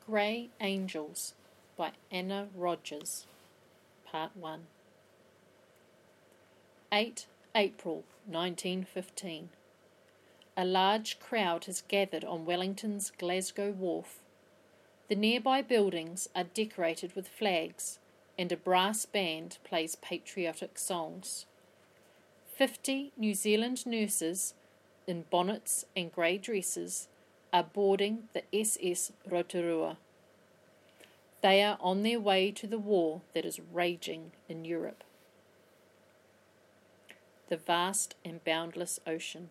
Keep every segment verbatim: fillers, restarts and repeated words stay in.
Grey Angels by Anna Rogers. Part one. the eighth of April nineteen fifteen. A large crowd has gathered on Wellington's Glasgow Wharf. The nearby buildings are decorated with flags, and a brass band plays patriotic songs. Fifty New Zealand nurses, in bonnets and grey dresses, are boarding the S S Rotorua. They are on their way to the war that is raging in Europe. The vast and boundless ocean.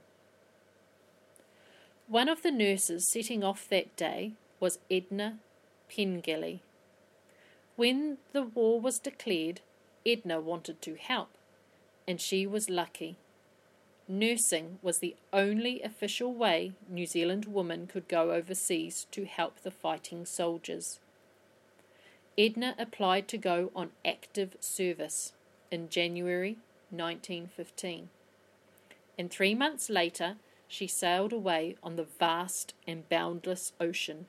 One of the nurses setting off that day was Edna Pengelly. When the war was declared, Edna wanted to help, and she was lucky. Nursing was the only official way New Zealand women could go overseas to help the fighting soldiers. Edna applied to go on active service in January nineteen fifteen, and three months later she sailed away on the vast and boundless ocean.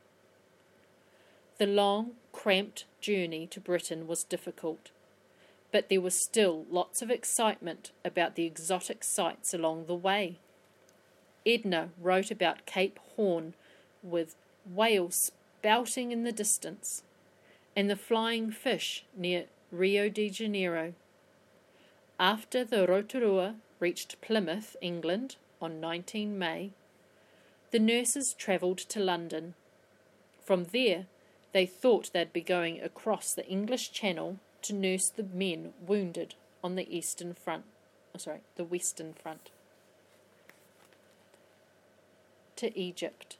The long, cramped journey to Britain was difficult, but there was still lots of excitement about the exotic sights along the way. Edna wrote about Cape Horn with whales spouting in the distance, and the flying fish near Rio de Janeiro. After the Rotorua reached Plymouth, England, on nineteenth of May, the nurses travelled to London. From there, they thought they'd be going across the English Channel to nurse the men wounded on the Eastern Front. Oh, sorry, the Western Front. To Egypt.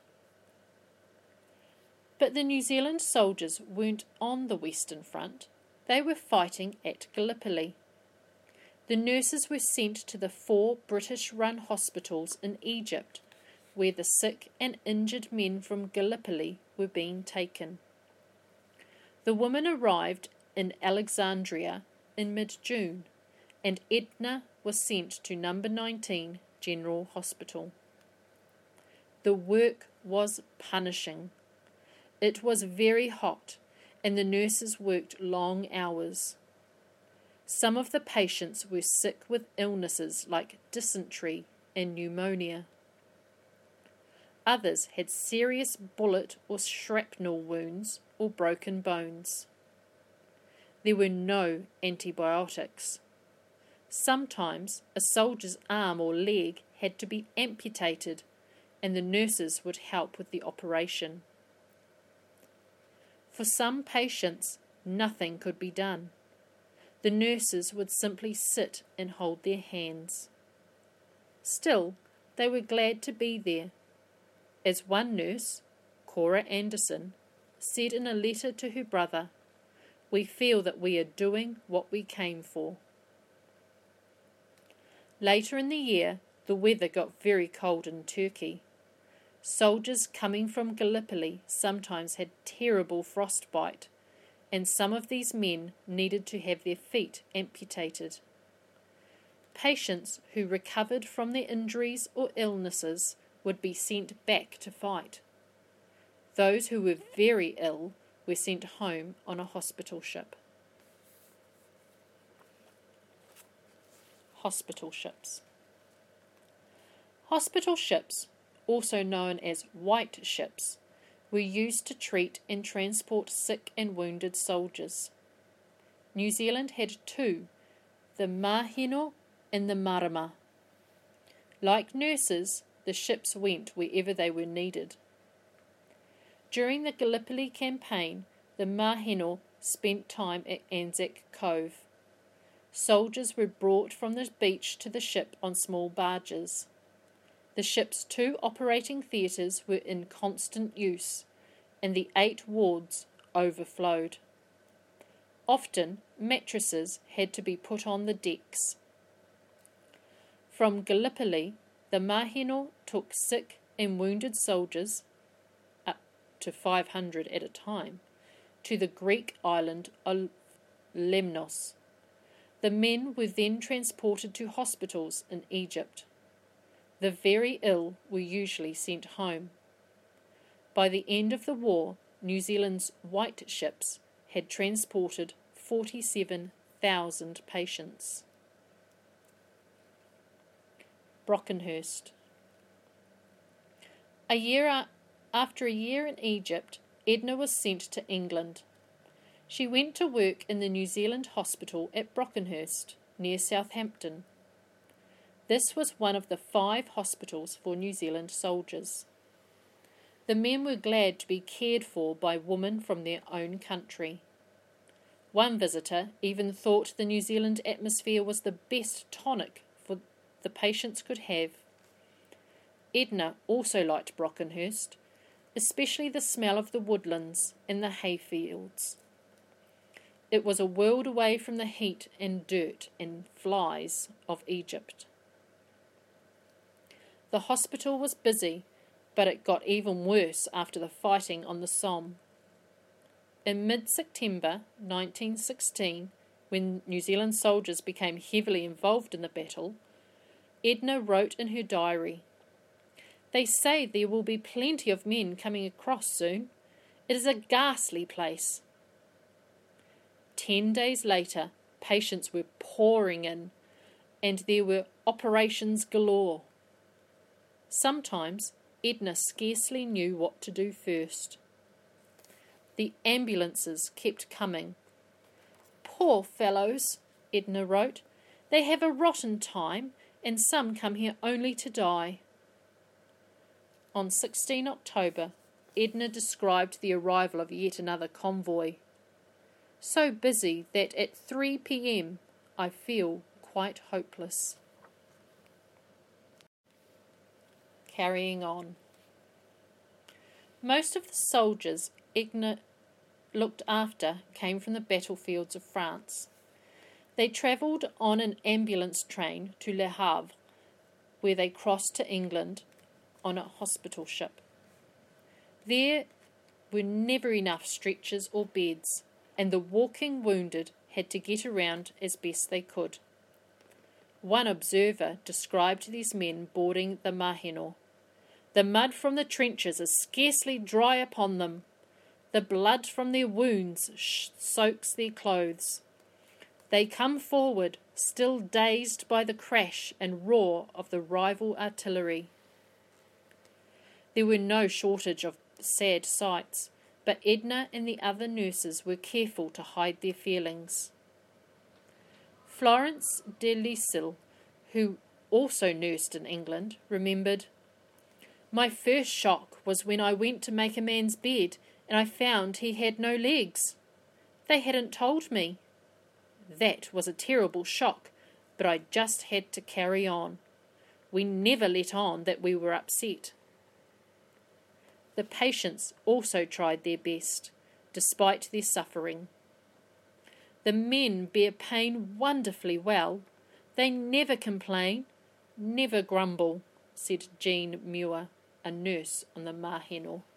But the New Zealand soldiers weren't on the Western Front. They were fighting at Gallipoli. The nurses were sent to the four British-run hospitals in Egypt, where the sick and injured men from Gallipoli were being taken. The women arrived in Alexandria in mid-June, and Edna was sent to number nineteen General Hospital. The work was punishing. It was very hot, and the nurses worked long hours. Some of the patients were sick with illnesses like dysentery and pneumonia. Others had serious bullet or shrapnel wounds or broken bones. There were no antibiotics. Sometimes a soldier's arm or leg had to be amputated, and the nurses would help with the operation. For some patients, nothing could be done. The nurses would simply sit and hold their hands. Still, they were glad to be there. As one nurse, Cora Anderson, said in a letter to her brother, "We feel that we are doing what we came for." Later in the year, the weather got very cold in Turkey. Soldiers coming from Gallipoli sometimes had terrible frostbite, and some of these men needed to have their feet amputated. Patients who recovered from their injuries or illnesses would be sent back to fight. Those who were very ill were sent home on a hospital ship. Hospital ships. Hospital ships, also known as white ships, were used to treat and transport sick and wounded soldiers. New Zealand had two, the Maheno and the Marama. Like nurses, the ships went wherever they were needed. During the Gallipoli campaign, the Maheno spent time at Anzac Cove. Soldiers were brought from the beach to the ship on small barges. The ship's two operating theatres were in constant use, and the eight wards overflowed. Often, mattresses had to be put on the decks. From Gallipoli, the Maheno took sick and wounded soldiers, up to five hundred at a time, to the Greek island of Lemnos. The men were then transported to hospitals in Egypt. The very ill were usually sent home. By the end of the war, New Zealand's white ships had transported forty-seven thousand patients. Brockenhurst. A year a- after a year in Egypt, Edna was sent to England. She went to work in the New Zealand hospital at Brockenhurst, near Southampton. This was one of the five hospitals for New Zealand soldiers. The men were glad to be cared for by women from their own country. One visitor even thought the New Zealand atmosphere was the best tonic for the patients could have. Edna also liked Brockenhurst, especially the smell of the woodlands and the hayfields. It was a world away from the heat and dirt and flies of Egypt. The hospital was busy, but it got even worse after the fighting on the Somme. In mid-September nineteen sixteen, when New Zealand soldiers became heavily involved in the battle, Edna wrote in her diary, "They say there will be plenty of men coming across soon. It is a ghastly place." Ten days later, patients were pouring in, and there were operations galore. Sometimes Edna scarcely knew what to do first. The ambulances kept coming. "Poor fellows," Edna wrote, "they have a rotten time, and some come here only to die." On the sixteenth of October, Edna described the arrival of yet another convoy. "So busy that at three p.m. I feel quite hopeless." Carrying on. Most of the soldiers Edna looked after came from the battlefields of France. They travelled on an ambulance train to Le Havre, where they crossed to England on a hospital ship. There were never enough stretchers or beds, and the walking wounded had to get around as best they could. One observer described these men boarding the Maheno. "The mud from the trenches is scarcely dry upon them. The blood from their wounds sh- soaks their clothes. They come forward, still dazed by the crash and roar of the rival artillery." There were no shortage of sad sights, but Edna and the other nurses were careful to hide their feelings. Florence de Lisle, who also nursed in England, remembered, "My first shock was when I went to make a man's bed and I found he had no legs. They hadn't told me. That was a terrible shock, but I just had to carry on. We never let on that we were upset." The patients also tried their best, despite their suffering. "The men bear pain wonderfully well. They never complain, never grumble," said Jean Muir, a nurse on the Maheno.